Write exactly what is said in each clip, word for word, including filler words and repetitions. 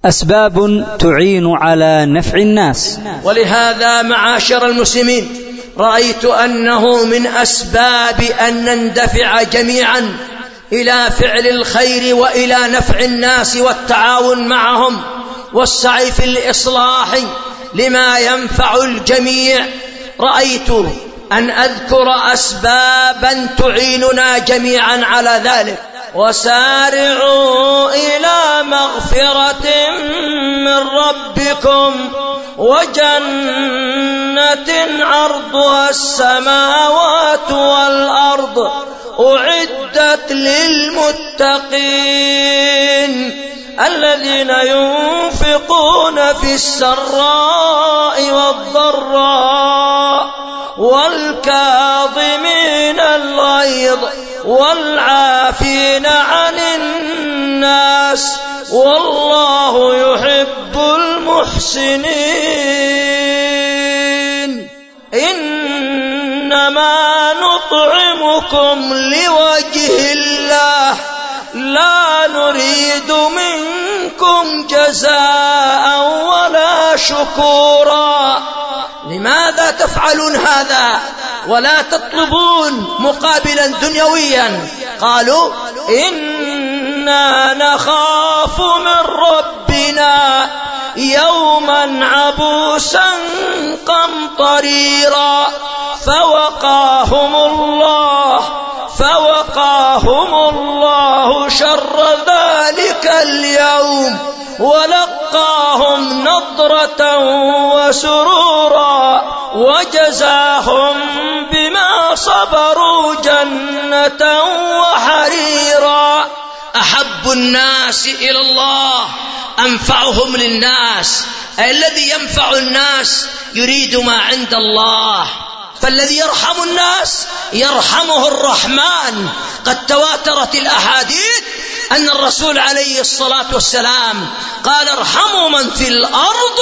أسباب تعين على نفع الناس. ولهذا معاشر المسلمين رأيت أنه من أسباب أن نندفع جميعا إلى فعل الخير وإلى نفع الناس والتعاون معهم والسعي في الإصلاح لما ينفع الجميع. رأيت أن أذكر أسبابا تعيننا جميعا على ذلك. وسارعوا إلى مغفرة من ربكم وجنة عرضها السماوات والأرض أعدت للمتقين الذين ينفقون في السراء والضراء والكاظمين الغيظ والعافين عن الناس والله يحب المحسنين. إنما نطعمكم لوجه الله لا نريد منكم جزاء ولا شكورا. لماذا تفعلون هذا ولا تطلبون مقابلا دنيويا؟ قالوا إنا نخاف من ربنا يوما عبوسا قمطريرا فوقاهم الله فوقاهم الله شر ذلك اليوم ولقاهم نضرة وسرورا وجزاهم بما صبروا جنة وحريرا. أحب الناس إلى الله أنفعهم للناس. الذي ينفع الناس يريد ما عند الله، فالذي يرحم الناس يرحمه الرحمن. قد تواترت الأحاديث أن الرسول عليه الصلاة والسلام قال ارحموا من في الأرض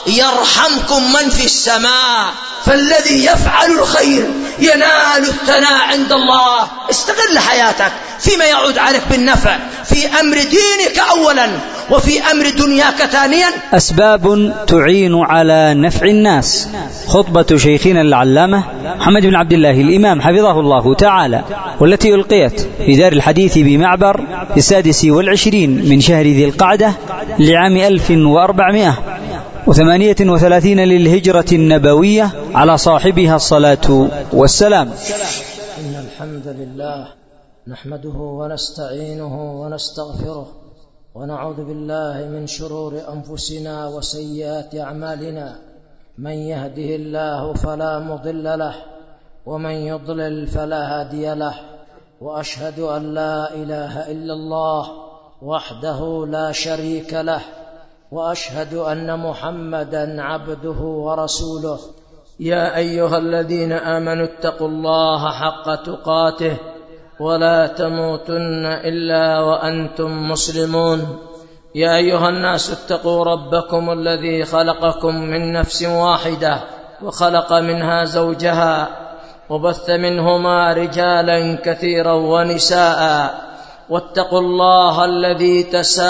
يرحمكم من في السماء. فالذي يفعل الخير ينال الثناء عند الله. استغل حياتك فيما يعود عليك بالنفع في أمر دينك أولا وفي أمر دنياك ثانيا. أسباب تعين على نفع الناس. خطبة شيخنا العلامة محمد بن عبد الله الإمام حفظه الله تعالى، والتي ألقيت في دار الحديث بمعبر في السادس والعشرين من شهر ذي القعدة لعام ألف وأربعمائة وثمانية وثلاثين للهجرة النبوية على صاحبها الصلاة والسلام. إن الحمد لله نحمده ونستعينه ونستغفره ونعوذ بالله من شرور أنفسنا وسيئات أعمالنا. من يهده الله فلا مضل له ومن يضلل فلا هادي له. وأشهد أن لا إله إلا الله وحده لا شريك له وأشهد أن محمدا عبده ورسوله. يا أيها الذين آمنوا اتقوا الله حق تقاته ولا تموتن إلا وأنتم مسلمون. يا أيها الناس اتقوا ربكم الذي خلقكم من نفس واحدة وخلق منها زوجها وبث منهما رجالا كثيرا ونساء واتقوا الله الذي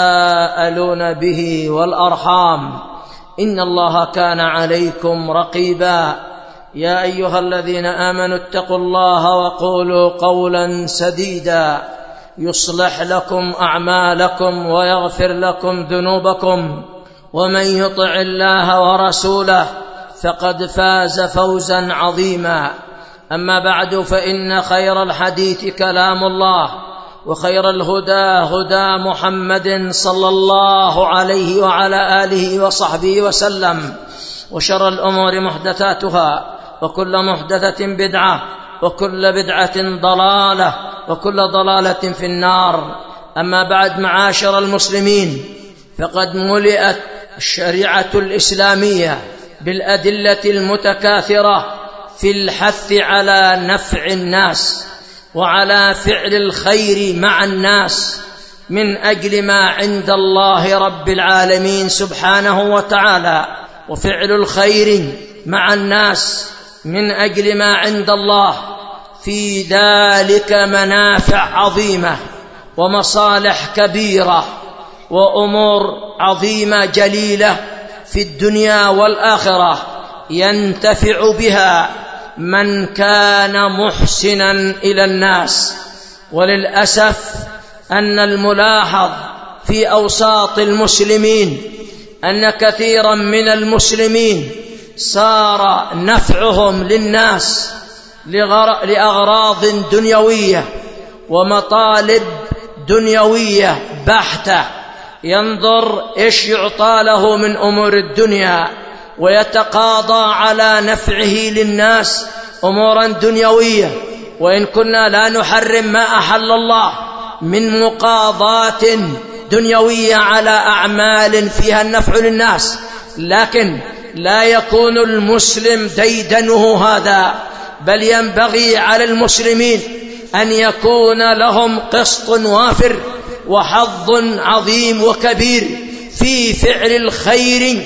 تساءلون به والأرحام إن الله كان عليكم رقيبا. يا أيها الذين آمنوا اتقوا الله وقولوا قولا سديدا يصلح لكم أعمالكم ويغفر لكم ذنوبكم ومن يطع الله ورسوله فقد فاز فوزا عظيما. أما بعد فإن خير الحديث كلام الله وخير الهدى هدى محمد صلى الله عليه وعلى آله وصحبه وسلم وشر الأمور محدثاتها وكل محدثة بدعة وكل بدعة ضلالة وكل ضلالة في النار. أما بعد معاشر المسلمين، فقد ملئت الشريعة الإسلامية بالأدلة المتكاثرة في الحث على نفع الناس وعلى فعل الخير مع الناس من أجل ما عند الله رب العالمين سبحانه وتعالى. وفعل الخير مع الناس من أجل ما عند الله في ذلك منافع عظيمة ومصالح كبيرة وأمور عظيمة جليلة في الدنيا والآخرة ينتفع بها من كان محسنا إلى الناس. وللأسف أن الملاحظ في أوساط المسلمين أن كثيرا من المسلمين صار نفعهم للناس لأغراض دنيوية ومطالب دنيوية بحتة، ينظر إيش يعطى له من أمور الدنيا ويتقاضى على نفعه للناس أمورا دنيوية، وإن كنا لا نحرم ما أحل الله من مقاضاة دنيوية على أعمال فيها النفع للناس، لكن لا يكون المسلم ديدنه هذا، بل ينبغي على المسلمين أن يكون لهم قسط وافر وحظ عظيم وكبير في فعل الخير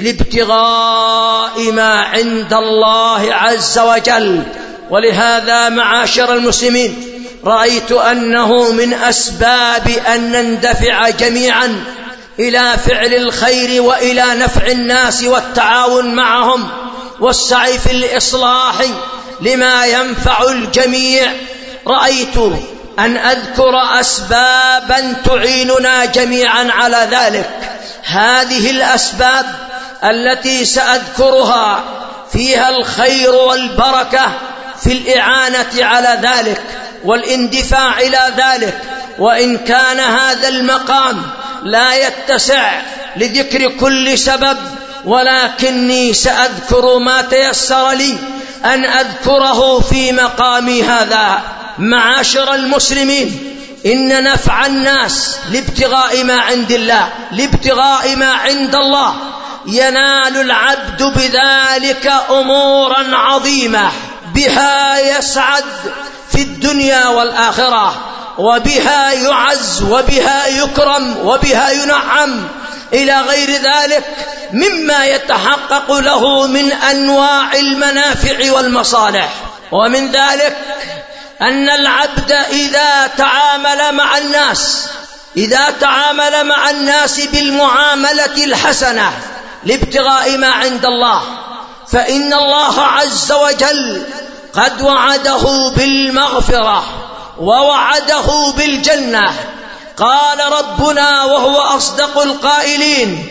لابتغاء ما عند الله عز وجل. ولهذا معاشر المسلمين رأيت أنه من أسباب أن نندفع جميعا إلى فعل الخير وإلى نفع الناس والتعاون معهم والسعي في الإصلاح لما ينفع الجميع، رأيت أن أذكر أسبابا تعيننا جميعا على ذلك. هذه الأسباب التي سأذكرها فيها الخير والبركة في الإعانة على ذلك والاندفاع إلى ذلك، وإن كان هذا المقام لا يتسع لذكر كل سبب، ولكني سأذكر ما تيسر لي أن أذكره في مقامي هذا. معاشر المسلمين، إن نفع الناس لابتغاء ما عند الله لابتغاء ما عند الله ينال العبد بذلك أمورا عظيمة، بها يسعد في الدنيا والآخرة، وبها يعز وبها يكرم وبها ينعم إلى غير ذلك مما يتحقق له من أنواع المنافع والمصالح. ومن ذلك أن العبد إذا تعامل مع الناس إذا تعامل مع الناس بالمعاملة الحسنة لابتغاء ما عند الله، فإن الله عز وجل قد وعده بالمغفرة ووعده بالجنة. قال ربنا وهو أصدق القائلين: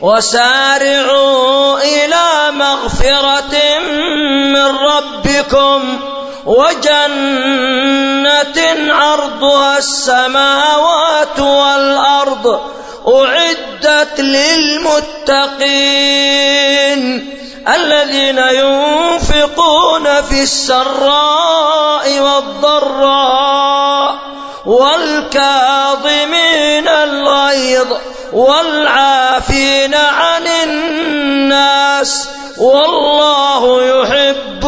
وسارعوا إلى مغفرة من ربكم وجنة عرضها السماوات والأرض أعدت للمتقين الذين ينفقون في السراء والضراء والكاظمين الغيظ والعافين عن الناس والله يحب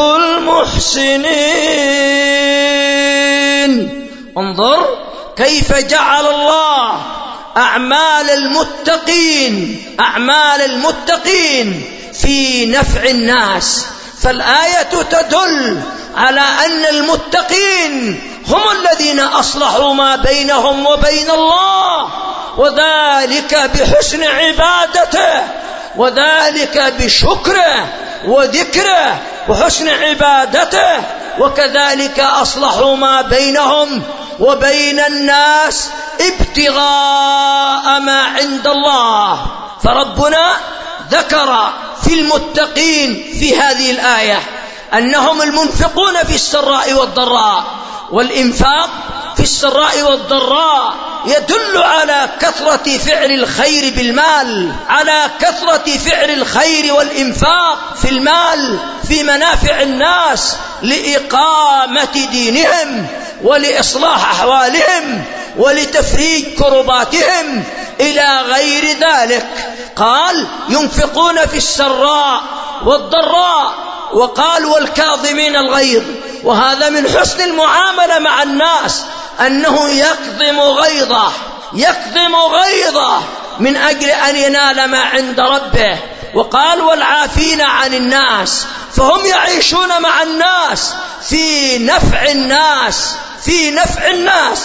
المحسنين. انظر كيف جعل الله أعمال المتقين أعمال المتقين في نفع الناس. فالآية تدل على أن المتقين هم الذين أصلحوا ما بينهم وبين الله، وذلك بحسن عبادته، وذلك بشكره وذكره وحسن عبادته، وكذلك أصلحوا ما بينهم وبين الناس ابتغاء ما عند الله. فربنا ذكر في المتقين في هذه الآية أنهم المنفقون في السراء والضراء، والإنفاق في السراء والضراء يدل على كثرة فعل الخير بالمال، على كثرة فعل الخير والإنفاق في المال في منافع الناس لإقامة دينهم ولإصلاح أحوالهم ولتفريج كرباتهم إلى غير ذلك. قال ينفقون في السراء والضراء، وقال والكاظمين الغيظ، وهذا من حسن المعاملة مع الناس أنه يكظم غيظه يكظم غيظه من أجل أن ينال ما عند ربه. وقال والعافين عن الناس، فهم يعيشون مع الناس في نفع الناس في نفع الناس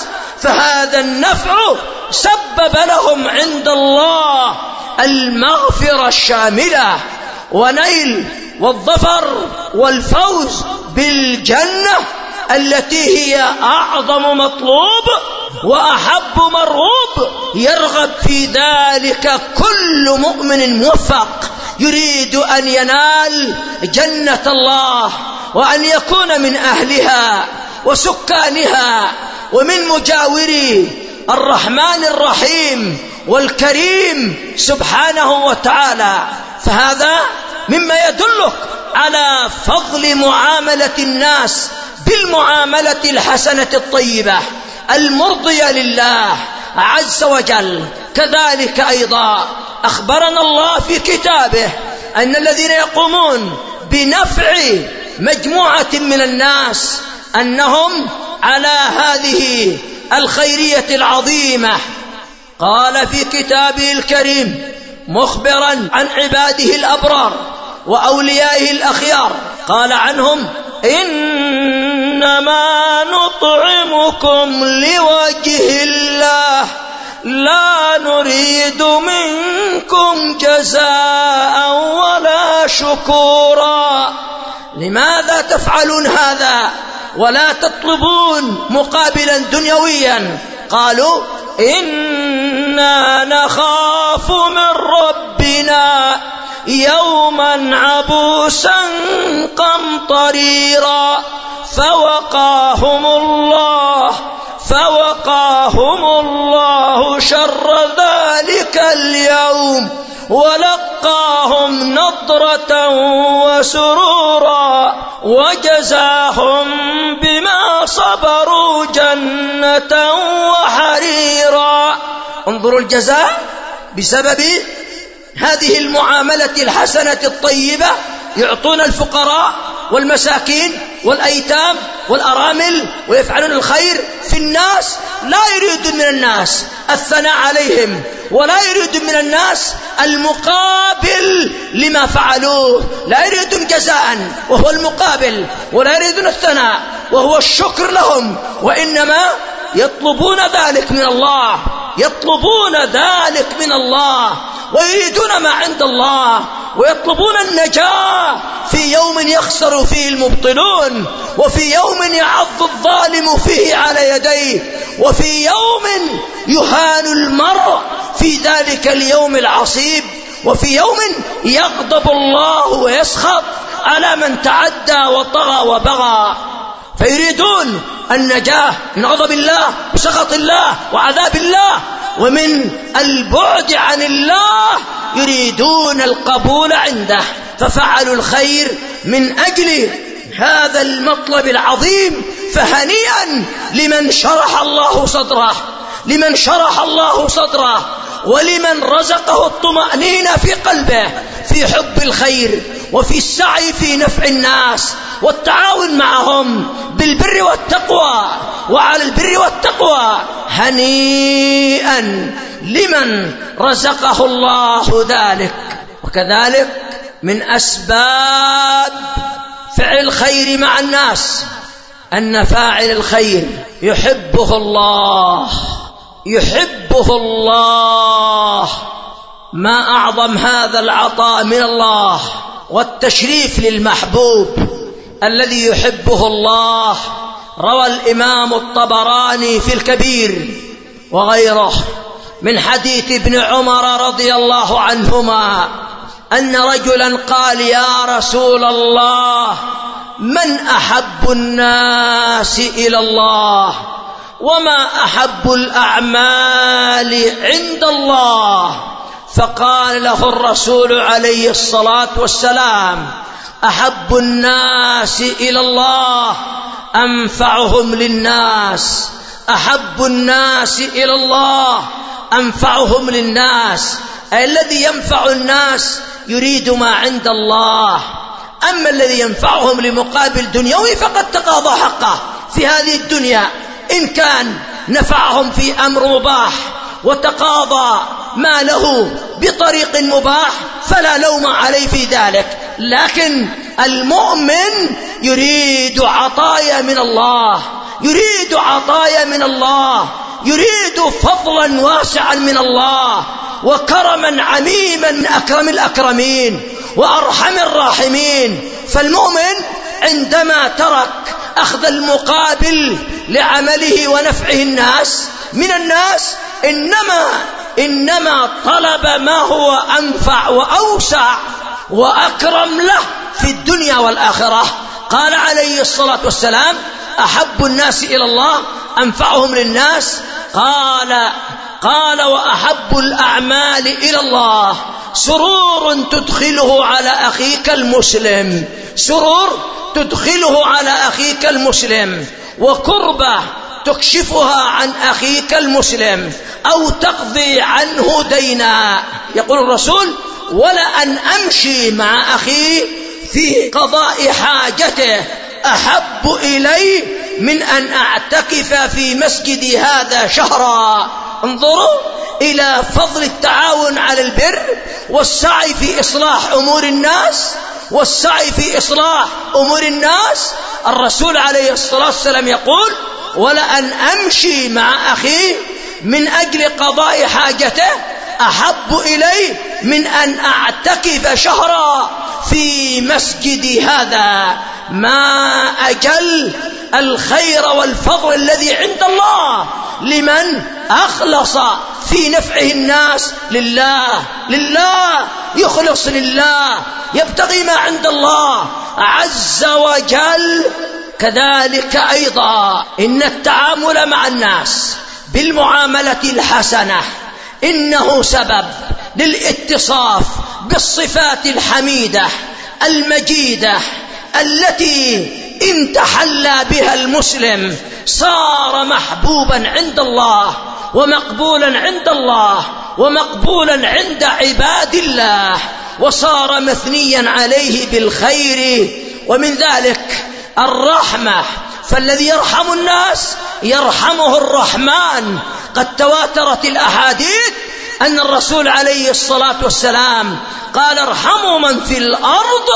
فهذا النفع سبب لهم عند الله المغفرة الشاملة ونيل والظفر والفوز بالجنة التي هي أعظم مطلوب وأحب مرغوب يرغب في ذلك كل مؤمن موفق يريد أن ينال جنة الله وأن يكون من أهلها وسكانها ومن مجاوري الرحمن الرحيم والكريم سبحانه وتعالى. فهذا مما يدلك على فضل معاملة الناس بالمعاملة الحسنة الطيبة المرضية لله عز وجل. كذلك أيضا أخبرنا الله في كتابه أن الذين يقومون بنفع مجموعة من الناس أنهم على هذه الخيرية العظيمة. قال في كتابه الكريم مخبرا عن عباده الأبرار وأوليائه الأخيار، قال عنهم: إنما نطعمكم لوجه الله لا نريد منكم جزاء ولا شكورا. لماذا تفعلون هذا ولا تطلبون مقابلا دنيويا؟ قالوا: إنا نخاف من ربنا يوما عبوسا قمطريرا فوقاهم الله فوقاهم الله شر ذلك اليوم ولقاهم نضرة وسرورا وجزاهم بما صبروا جنة وحريرا. انظروا الجزاء بسبب هذه المعاملة الحسنة الطيبة، يعطون الفقراء والمساكين والأيتام والأرامل ويفعلون الخير في الناس، لا يريدون من الناس الثناء عليهم ولا يريدون من الناس المقابل لما فعلوه، لا يريدون جزاء وهو المقابل ولا يريدون الثناء وهو الشكر لهم، وإنما يطلبون ذلك من الله يطلبون ذلك من الله ويريدون ما عند الله ويطلبون النجاة في يوم يخسر فيه المبطلون وفي يوم يعض الظالم فيه على يديه وفي يوم يهان المرء في ذلك اليوم العصيب وفي يوم يغضب الله ويسخط على من تعدى وطغى وبغى. فيريدون النجاة من غضب الله وسخط الله وعذاب الله، ومن البعد عن الله يريدون القبول عنده، ففعلوا الخير من أجل هذا المطلب العظيم. فهنيئا لمن شرح الله صدره لمن شرح الله صدره ولمن رزقه الطمأنينة في قلبه في حب الخير وفي السعي في نفع الناس والتعاون معهم بالبر والتقوى وعلى البر والتقوى. هنيئا لمن رزقه الله ذلك. وكذلك من أسباب فعل الخير مع الناس أن فاعل الخير يحبه الله يحبه الله. ما أعظم هذا العطاء من الله والتشريف للمحبوب الذي يحبه الله. روى الإمام الطبراني في الكبير وغيره من حديث ابن عمر رضي الله عنهما أن رجلا قال: يا رسول الله، من أحب الناس إلى الله وما أحب الأعمال عند الله؟ فقال له الرسول عليه الصلاة والسلام: أحب الناس إلى الله أنفعهم للناس أحب الناس إلى الله أنفعهم للناس. أي الذي ينفع الناس يريد ما عند الله، أما الذي ينفعهم لمقابل دنيوي فقد تقاضى حقه في هذه الدنيا. إن كان نفعهم في أمر مباح وتقاضى ما له بطريق مباح فلا لوم عليه في ذلك، لكن المؤمن يريد عطايا من الله يريد عطايا من الله يريد فضلا واسعا من الله وكرما عميما من أكرم الأكرمين وأرحم الراحمين. فالمؤمن عندما ترك أخذ المقابل لعمله ونفعه الناس من الناس إنما إنما طلب ما هو أنفع وأوسع وأكرم له في الدنيا والآخرة. قال عليه الصلاة والسلام: أحب الناس إلى الله أنفعهم للناس. قال قال وأحب الأعمال إلى الله سرور تدخله على أخيك المسلم، سرور تدخله على أخيك المسلم، وكربة تكشفها عن أخيك المسلم، أو تقضي عنه دينا. يقول الرسول: ولأن أمشي مع أخي في قضاء حاجته أحب إلي من أن أعتكف في مسجدي هذا شهرا. انظروا إلى فضل التعاون على البر والسعي في إصلاح أمور الناس والسعي في إصلاح أمور الناس. الرسول عليه الصلاة والسلام يقول: ولأن أمشي مع أخي من أجل قضاء حاجته أحب إلي من أن أعتكف شهرا في مسجدي هذا. ما أجل الخير والفضل الذي عند الله لمن أخلص في نفعه الناس لله، لله يخلص لله، يبتغي ما عند الله عز وجل. كذلك أيضا إن التعامل مع الناس بالمعاملة الحسنة إنه سبب للاتصاف بالصفات الحميدة المجيدة التي إن تحلى بها المسلم صار محبوبا عند الله ومقبولا عند الله ومقبولا عند عباد الله، وصار مثنيا عليه بالخير. ومن ذلك الرحمة، فالذي يرحم الناس يرحمه الرحمن. قد تواترت الأحاديث أن الرسول عليه الصلاة والسلام قال: ارحموا من في الأرض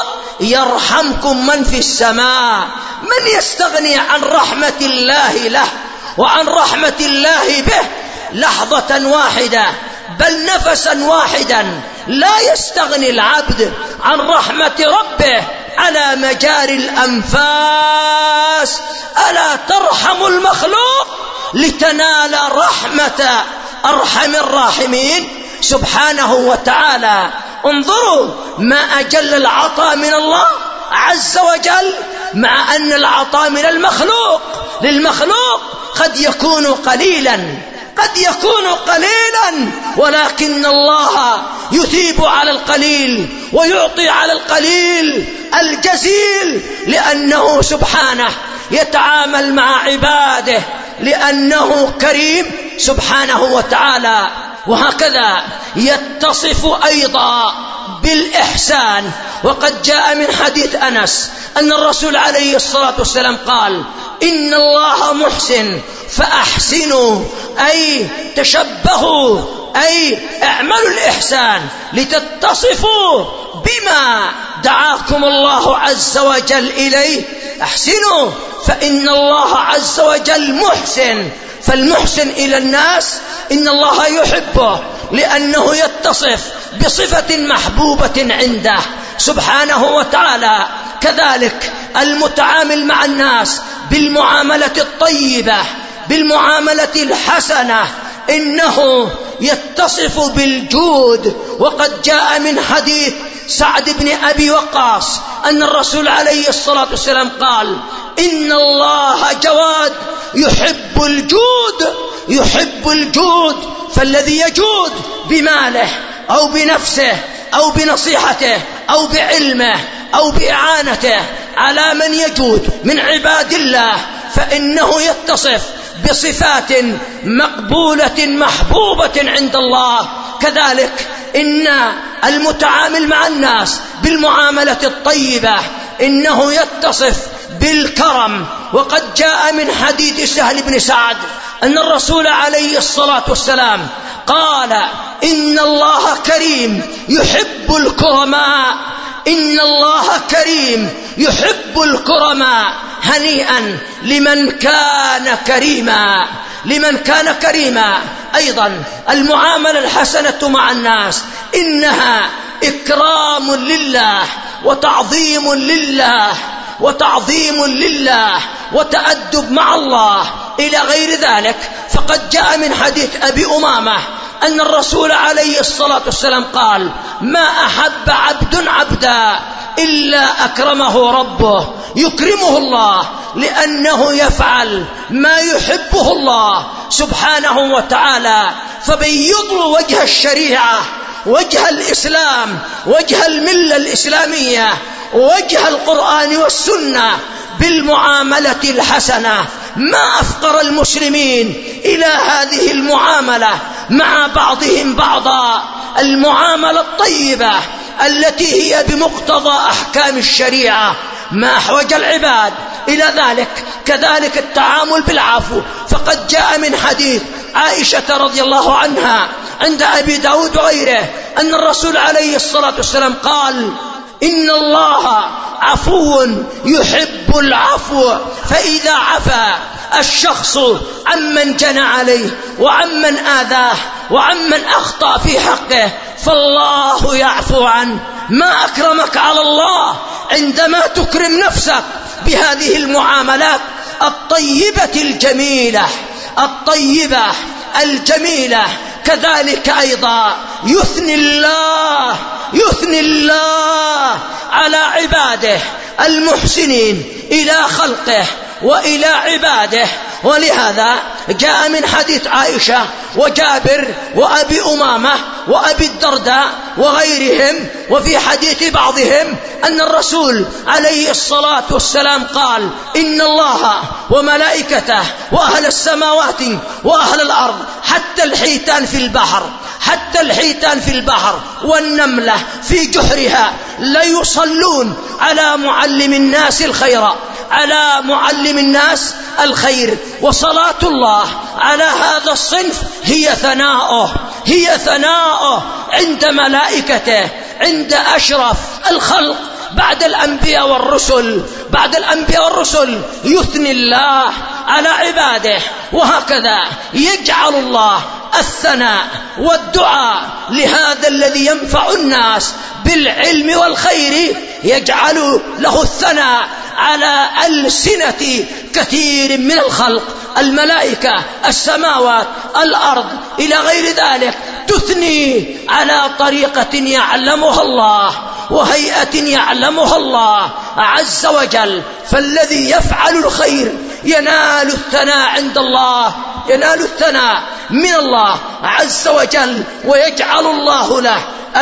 يرحمكم من في السماء. من يستغني عن رحمة الله له وعن رحمة الله به لحظة واحدة بل نفسا واحدا؟ لا يستغني العبد عن رحمة ربه على مجاري الأنفاس. ألا ترحم المخلوق لتنال رحمة أرحم الراحمين سبحانه وتعالى. انظروا ما أجل العطاء من الله عز وجل، مع أن العطاء من المخلوق للمخلوق قد يكون قليلا قد يكون قليلا ولكن الله يثيب على القليل ويعطي على القليل الجزيل، لأنه سبحانه يتعامل مع عباده، لأنه كريم سبحانه وتعالى. وهكذا يتصف أيضا بالإحسان. وقد جاء من حديث أنس أن الرسول عليه الصلاة والسلام قال: إن الله محسن فأحسنوا، أي تشبهوا، أي اعملوا الإحسان لتتصفوا بما دعاكم الله عز وجل إليه. أحسنوا فإن الله عز وجل محسن. فالمحسن إلى الناس إن الله يحبه لأنه يتصف بصفة محبوبة عنده سبحانه وتعالى. كذلك المتعامل مع الناس بالمعاملة الطيبة بالمعاملة الحسنة إنه يتصف بالجود. وقد جاء من حديث سعد بن أبي وقاص أن الرسول عليه الصلاة والسلام قال: إن الله جواد يحب الجود يحب الجود. فالذي يجود بماله أو بنفسه أو بنصيحته أو بعلمه أو بإعانته على من يجود من عباد الله فإنه يتصف بصفات مقبولة محبوبة عند الله. كذلك إن المتعامل مع الناس بالمعاملة الطيبة إنه يتصف بالكرم. وقد جاء من حديث سهل بن سعد أن الرسول عليه الصلاة والسلام قال: إن الله كريم يحب الكرماء إن الله كريم يحب الكرماء. هنيئا لمن كان كريما، لمن كان كريما. أيضا المعاملة الحسنة مع الناس إنها إكرام لله وتعظيم لله وتعظيم لله وتأدب مع الله إلى غير ذلك. فقد جاء من حديث أبي أمامة أن الرسول عليه الصلاة والسلام قال: ما أحب عبد عبدا إلا أكرمه ربه. يكرمه الله لأنه يفعل ما يحبه الله سبحانه وتعالى. فبيض وجه الشريعة، وجه الإسلام، وجه الملة الإسلامية، وجه القرآن والسنة بالمعاملة الحسنة. ما أفقر المسلمين إلى هذه المعاملة مع بعضهم بعضا، المعاملة الطيبة التي هي بمقتضى أحكام الشريعة. ما أحوج العباد إلى ذلك. كذلك التعامل بالعفو. فقد جاء من حديث عائشة رضي الله عنها عند أبي داود وغيره أن الرسول عليه الصلاة والسلام قال: إن الله عفو يحب العفو، فإذا عفا الشخص عمن جنى عليه وعمن آذاه وعمن أخطأ في حقه فالله يعفو عنه. ما أكرمك على الله عندما تكرم نفسك بهذه المعاملات الطيبة الجميلة الطيبة الجميلة. كذلك أيضا يثني الله يثني الله على عباده المحسنين إلى خلقه وإلى عباده. ولهذا جاء من حديث عائشة وجابر وأبي أمامة وأبي الدرداء وغيرهم، وفي حديث بعضهم أن الرسول عليه الصلاة والسلام قال: إن الله وملائكته وأهل السماوات وأهل الأرض حتى الحيتان في البحر حتى الحيتان في البحر والنملة في جحرها لا يصلون على معلم الناس الخير على معلم الناس الخير. وصلاة الله على هذا الصنف هي ثناؤه هي ثناؤه عند ملائكته، عند أشرف الخلق بعد الأنبياء والرسل بعد الأنبياء والرسل يثني الله على عباده. وهكذا يجعل الله الثناء والدعاء لهذا الذي ينفع الناس بالعلم والخير، يجعل له الثناء على ألسنة كثير من الخلق، الملائكة، السماوات، الأرض، إلى غير ذلك، تثني على طريقة يعلمها الله وهيئة يعلمها الله عز وجل. فالذي يفعل الخير ينال الثناء عند الله ينال الثناء من الله عز وجل، ويجعل الله له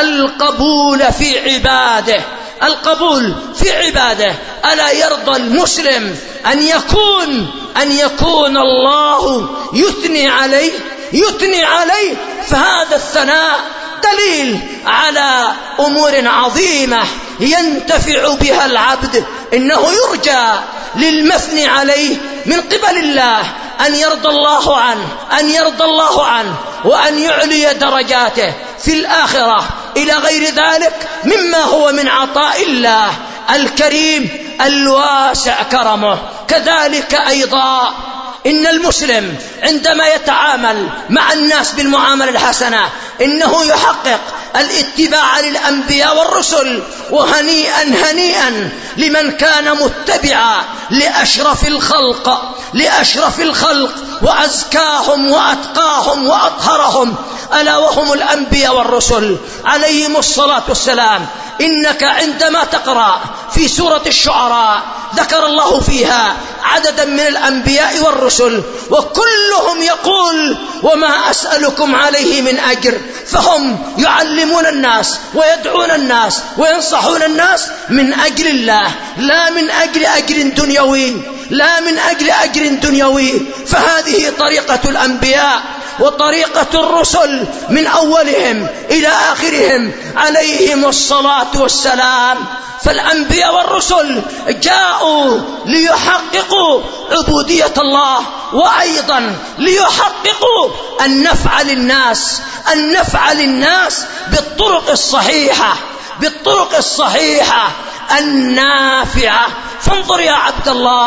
القبول في عباده القبول في عباده. ألا يرضى المسلم أن يكون أن يكون الله يثني عليه يثني عليه فهذا الثناء دليل على أمور عظيمة ينتفع بها العبد. إنه يرجى للمثني عليه من قبل الله أن يرضى الله عنه أن يرضى الله عنه وأن يعلي درجاته في الآخرة إلى غير ذلك مما هو من عطاء الله الكريم الواسع كرمه. كذلك أيضا إن المسلم عندما يتعامل مع الناس بالمعاملة الحسنة إنه يحقق الاتباع للأنبياء والرسل. وهنيئا هنيئا لمن كان متبعا لأشرف الخلق لأشرف الخلق وأزكاهم وأتقاهم وأطهرهم، ألا وهم الأنبياء والرسل عليهم الصلاة والسلام. إنك عندما تقرأ في سورة الشعراء ذكر الله فيها عددا من الأنبياء والرسل وكلهم يقول: وما أسألكم عليه من أجر. فهم يعلمون الناس ويدعون الناس وينصحون الناس من أجل الله، لا من أجل أجر دنيوي لا من أجل أجر دنيوي. فهذه طريقة الأنبياء وطريقة الرسل من أولهم إلى آخرهم عليهم الصلاة والسلام. فالأنبياء والرسل جاءوا ليحققوا عبودية الله، وأيضا ليحققوا النفع للناس النفع للناس بالطرق الصحيحة بالطرق الصحيحة النافعة. فانظر يا عبد الله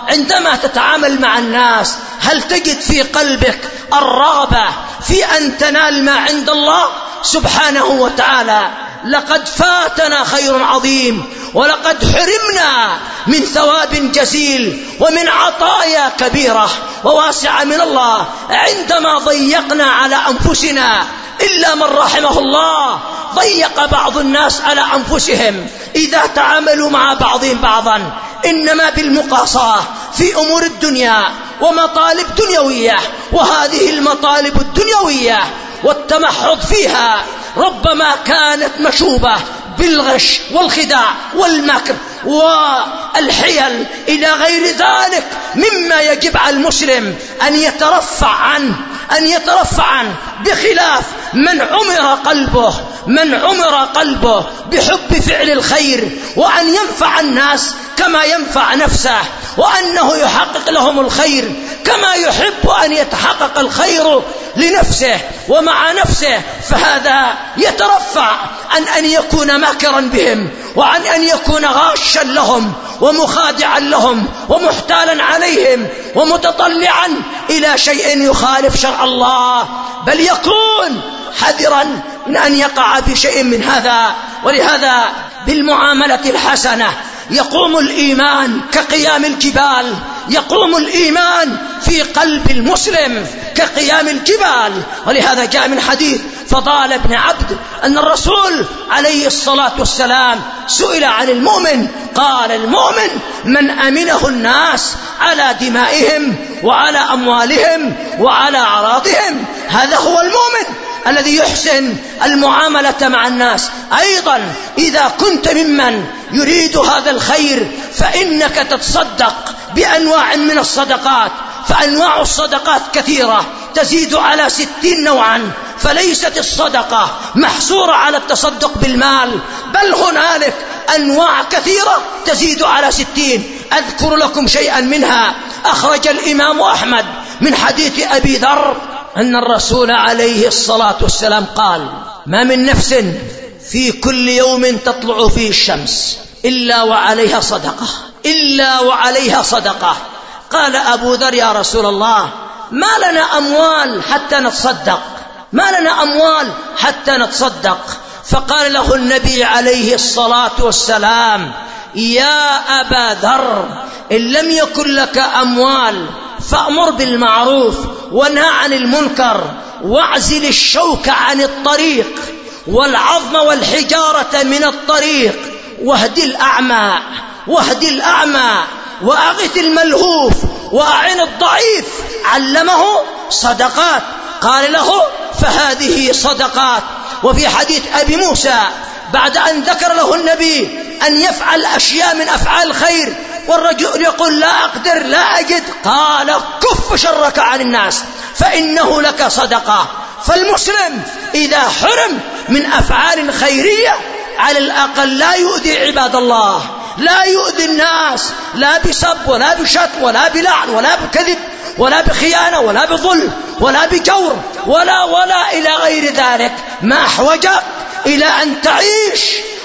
عندما تتعامل مع الناس هل تجد في قلبك الرغبة في أن تنال ما عند الله سبحانه وتعالى؟ لقد فاتنا خير عظيم، ولقد حرمنا من ثواب جزيل ومن عطايا كبيرة وواسعة من الله عندما ضيقنا على أنفسنا، إلا من رحمه الله. ضيق بعض الناس على أنفسهم إذا تعاملوا مع بعضهم بعضا، إنما بالمقاصاة في أمور الدنيا ومطالب دنيوية، وهذه المطالب الدنيوية والتمحض فيها ربما كانت مشوبة بالغش والخداع والمكر والحيل إلى غير ذلك مما يجب على المسلم أن يترفع عنه أن يترفع عنه بخلاف من عمر قلبه من عمر قلبه بحب فعل الخير، وأن ينفع الناس كما ينفع نفسه، وأنه يحقق لهم الخير كما يحب أن يتحقق الخير لنفسه ومع نفسه، فهذا يترفع عن أن يكون ماكرا بهم، وعن أن يكون غاشا لهم ومخادعا لهم ومحتالا عليهم ومتطلعا إلى شيء يخالف شرع الله، بل يكون حذرا من أن يقع في شيء من هذا. ولهذا بالمعاملة الحسنة يقوم الإيمان كقيام الجبال، يقوم الإيمان في قلب المسلم كقيام الجبال. ولهذا جاء من حديث فضال بن عبد أن الرسول عليه الصلاة والسلام سئل عن المؤمن قال: المؤمن من أمنه الناس على دمائهم وعلى أموالهم وعلى أعراضهم. هذا هو المؤمن الذي يحسن المعاملة مع الناس. أيضا إذا كنت ممن يريد هذا الخير فإنك تتصدق بأنواع من الصدقات، فأنواع الصدقات كثيرة تزيد على ستين نوعا، فليست الصدقة محصورة على التصدق بالمال، بل هنالك أنواع كثيرة تزيد على ستين. أذكر لكم شيئا منها. أخرج الإمام أحمد من حديث أبي ذر أن الرسول عليه الصلاة والسلام قال: ما من نفس في كل يوم تطلع فيه الشمس إلا وعليها صدقة إلا وعليها صدقة. قال أبو ذر: يا رسول الله، ما لنا أموال حتى نتصدق ما لنا أموال حتى نتصدق فقال له النبي عليه الصلاة والسلام: يا أبا ذر، إن لم يكن لك أموال فأمر بالمعروف ونهى عن المنكر، واعزل الشوك عن الطريق والعظم والحجارة من الطريق، واهد الأعمى واهد الأعمى وأغث الملهوف وأعن الضعيف. علمه صدقات. قال له: فهذه صدقات. وفي حديث أبي موسى بعد أن ذكر له النبي أن يفعل أشياء من أفعال الخير والرجل يقول: لا أقدر لا أجد، قال: كف شرك عن الناس فإنه لك صدقة. فالمسلم إذا حرم من أفعال خيرية على الأقل لا يؤذي عباد الله، لا يؤذي الناس، لا بسب ولا بشتم ولا بلعن ولا بكذب ولا بخيانة ولا بظلم ولا بجور ولا ولا إلى غير ذلك. ما أحوجك إلى أن تعيش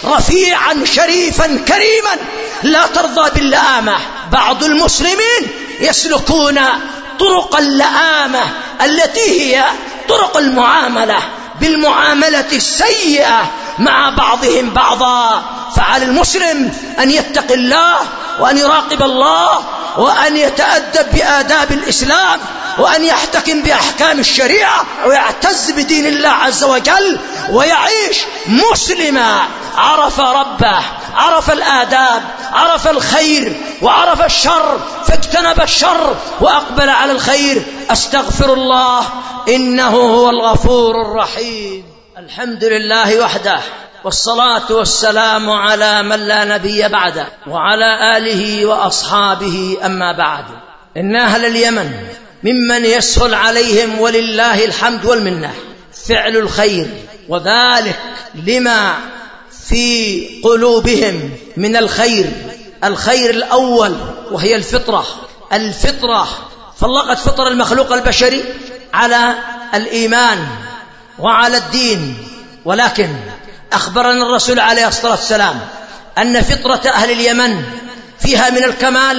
رفيعا شريفا كريما لا ترضى باللآمة. بعض المسلمين يسلكون طرق اللآمة التي هي طرق المعاملة بالمعاملة السيئة مع بعضهم بعضا. فعلى المسلم أن يتقي الله وأن يراقب الله وأن يتأدب بآداب الإسلام وأن يحتكم بأحكام الشريعة ويعتز بدين الله عز وجل ويعيش مسلما عرف ربه، عرف الآداب، عرف الخير وعرف الشر فاجتنب الشر وأقبل على الخير. أستغفر الله إنه هو الغفور الرحيم. الحمد لله وحده، والصلاة والسلام على من لا نبي بعده وعلى آله وأصحابه. أما بعد، إن أهل اليمن ممن يسهل عليهم ولله الحمد والمنة فعل الخير، وذلك لما في قلوبهم من الخير. الخير الأول وهي الفطرة. الفطرة فالله قد فطر المخلوق البشري على الإيمان وعلى الدين، ولكن أخبرنا الرسول عليه الصلاة والسلام أن فطرة أهل اليمن فيها من الكمال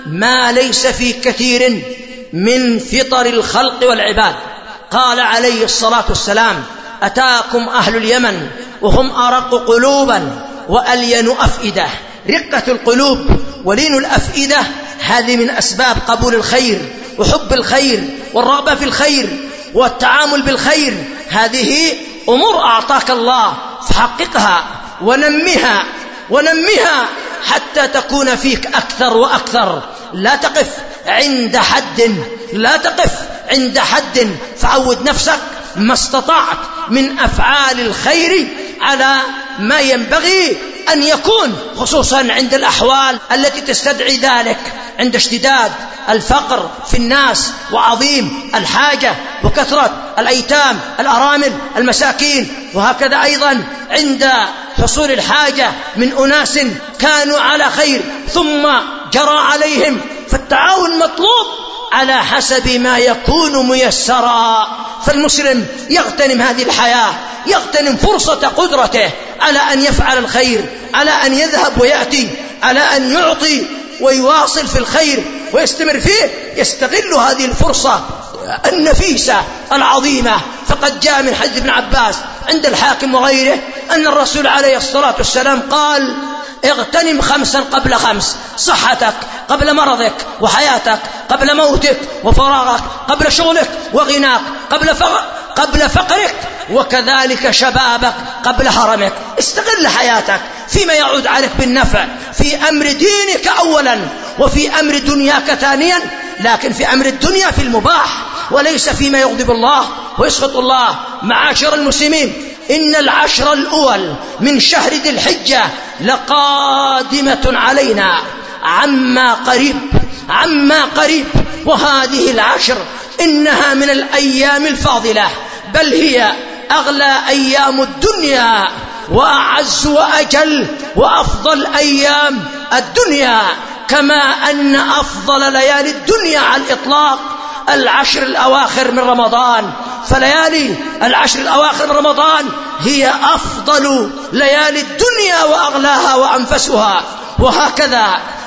ما ليس في كثير من فطر الخلق والعباد. قال عليه الصلاة والسلام: أتاكم أهل اليمن وهم أرق قلوبا وألين أفئدة. رقة القلوب ولين الأفئدة هذه من أسباب قبول الخير وحب الخير والرغبة في الخير والتعامل بالخير. هذه أمور أعطاك الله، فحققها ونمها ونمها حتى تكون فيك أكثر وأكثر. لا تقف عند حد، لا تقف عند حد، فعود نفسك ما استطعت من أفعال الخير على ما ينبغي أن يكون، خصوصا عند الأحوال التي تستدعي ذلك، عند اشتداد الفقر في الناس وعظيم الحاجة وكثرة الأيتام الأرامل المساكين، وهكذا أيضا عند حصول الحاجة من أناس كانوا على خير ثم جرى عليهم. فالتعاون مطلوب على حسب ما يكون ميسرا. فالمسلم يغتنم هذه الحياة، يغتنم فرصة قدرته على أن يفعل الخير، على أن يذهب ويأتي، على أن يعطي ويواصل في الخير ويستمر فيه. يستغل هذه الفرصة النفيسة العظيمة. فقد جاء من حديث ابن عباس عند الحاكم وغيره أن الرسول عليه الصلاة والسلام قال: اغتنم خمسا قبل خمس: صحتك قبل مرضك، وحياتك قبل موتك، وفراغك قبل شغلك، وغناك قبل فقر قبل فقرك، وكذلك شبابك قبل هرمك. استغل حياتك فيما يعود عليك بالنفع، في أمر دينك أولا وفي أمر دنياك ثانيا، لكن في أمر الدنيا في المباح وليس فيما يغضب الله ويسخط الله. معاشر المسلمين، إن العشر الأول من شهر ذي الحجة لقادمة علينا عما قريب عما قريب وهذه العشر إنها من الأيام الفاضلة، بل هي أغلى أيام الدنيا وأعز وأجل وأفضل أيام الدنيا، كما أن أفضل ليالي الدنيا على الإطلاق العشر الأواخر من رمضان. فليالي العشر الأواخر من رمضان هي أفضل ليالي الدنيا وأغلاها وأنفسها. وهكذا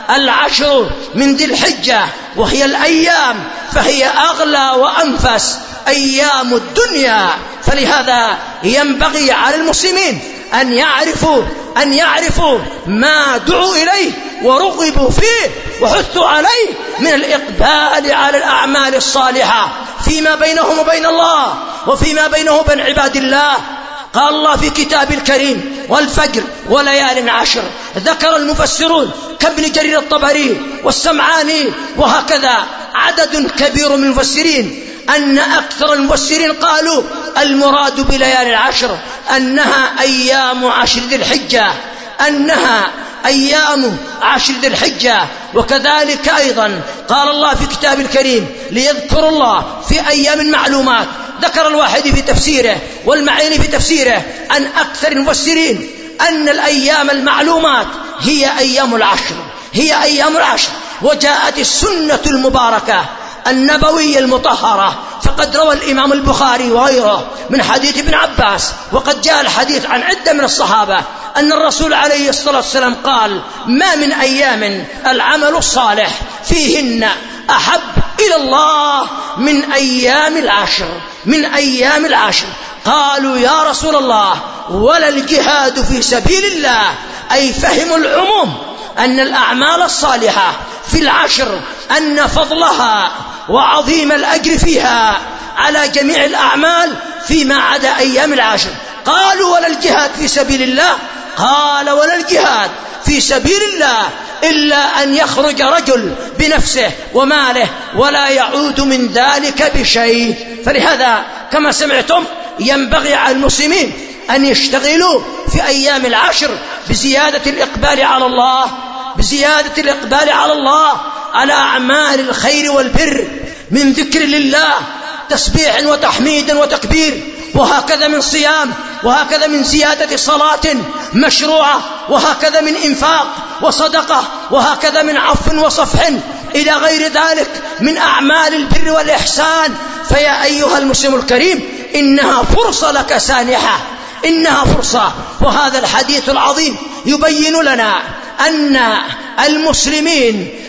العشر من ذي الحجة وهي الأيام فهي أغلى وأنفس أيام الدنيا. فلهذا ينبغي على المسلمين أن يعرفوا أن يعرفوا ما دعوا إليه ورغبوا فيه وحثوا عليه من الإقبال على الأعمال الصالحة فيما بينهم وبين الله وفيما بينهم وبين عباد الله. قال الله في كتاب الكريم: والفجر وليال عشر. ذكر المفسرون كابن جرير الطبري والسمعاني وهكذا عدد كبير من المفسرين أن أكثر المفسرين قالوا المراد بليالي العشر أنها أيام عشر ذي الحجة أنها أيام عشر ذي الحجة. وكذلك أيضا قال الله في كتاب الكريم: ليذكر الله في أيام معلومات. ذكر الواحد في تفسيره والمعين في تفسيره عن أكثر المفسرين أن الأيام المعلومات هي أيام العشر هي أيام العشر. وجاءت السنة المباركة النبوية المطهرة، فقد روى الإمام البخاري وغيره من حديث ابن عباس، وقد جاء الحديث عن عدة من الصحابة أن الرسول عليه الصلاة والسلام قال: ما من أيام العمل الصالح فيهن أحب إلى الله من أيام العشر من أيام العشر. قالوا: يا رسول الله، ولا الجهاد في سبيل الله؟ أي فهموا العموم أن الأعمال الصالحة في العشر أن فضلها وعظيم الأجر فيها على جميع الأعمال فيما عدا أيام العشر. قالوا: ولا الجهاد في سبيل الله؟ قال: ولا الجهاد في سبيل الله إلا أن يخرج رجل بنفسه وماله ولا يعود من ذلك بشيء. فلهذا كما سمعتم ينبغي على المسلمين أن يشتغلوا في أيام العشر بزيادة الإقبال على الله بزيادة الإقبال على الله على أعمال الخير والبر، من ذكر لله، تسبيح وتحميد وتكبير، وهكذا من صيام، وهكذا من زيادة صلاة مشروعة، وهكذا من إنفاق وصدقة، وهكذا من عفو وصفح إلى غير ذلك من أعمال البر والإحسان. فيا أيها المسلم الكريم، إنها فرصة لك سانحة إنها فرصة. وهذا الحديث العظيم يبين لنا أن المسلمين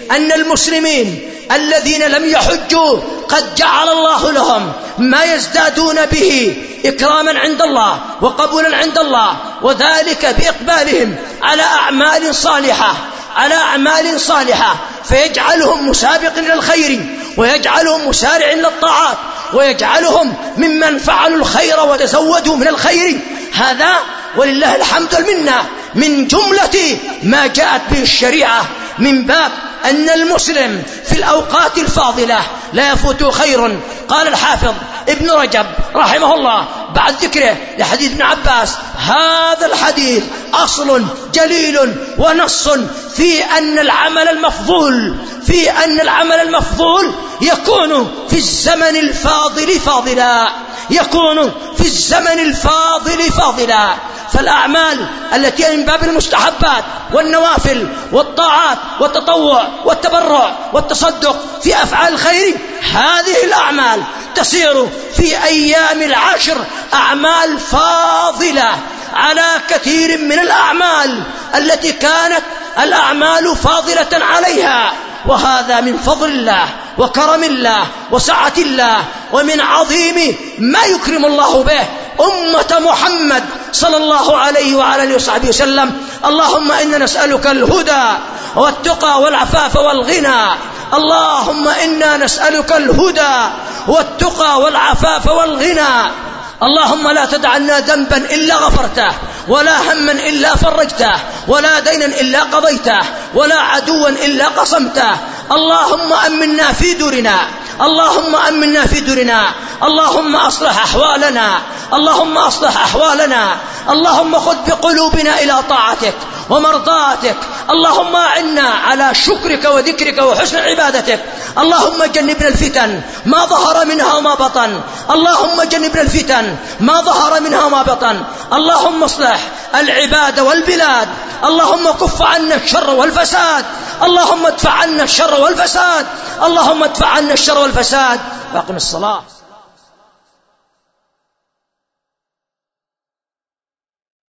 أن المسلمين الذين لم يحجوا قد جعل الله لهم ما يزدادون به إكراما عند الله وقبولا عند الله، وذلك بإقبالهم على أعمال صالحة على أعمال صالحة فيجعلهم مسابق إلى الخير، ويجعلهم مسارع إلى الطاعات، ويجعلهم ممن فعلوا الخير وتزودوا من الخير. هذا ولله الحمد والمنة من جملة ما جاءت به الشريعة، من باب أن المسلم في الأوقات الفاضلة لا يفوت خير. قال الحافظ ابن رجب رحمه الله بعد ذكره لحديث ابن عباس: هذا الحديث أصل جليل ونص في أن العمل المفضول في أن العمل المفضول يكون في الزمن الفاضل فاضلا يكون في الزمن الفاضل فاضلا. فالأعمال التي من باب المستحبات والنوافل والطاعات والتطوع والتبرع والتصدق في أفعال الخير، هذه الأعمال تسير في أيام العشر أعمال فاضلة على كثير من الأعمال التي كانت الأعمال فاضلة عليها. وهذا من فضل الله وكرم الله وسعة الله، ومن عظيم ما يكرم الله به أمة محمد صلى الله عليه وعلى آله وصحبه وسلم. اللهم إنا نسألك الهدى والتقى والعفاف والغنى اللهم إنا نسألك الهدى والتقى والعفاف والغنى. اللهم لا تدع لنا ذنبا إلا غفرته، ولا هما إلا فرجته، ولا دينا إلا قضيته، ولا عدوا إلا قصمته. اللهم أمنا في دورنا اللهم أمنا في دورنا اللهم أصلح أحوالنا اللهم أصلح أحوالنا اللهم خذ بقلوبنا إلى طاعتك ومرضاتك. اللهم أعنا على شكرك وذكرك وحسن عبادتك. اللهم جنبنا الفتن ما ظهر منها وما بطن اللهم جنبنا الفتن ما ظهر منها وما بطن. اللهم اصلح العباد والبلاد. اللهم كف عنا الشر والفساد. اللهم ادفع عنا الشر والفساد. اللهم ادفع عنا الشر والفساد. واقم الصلاة.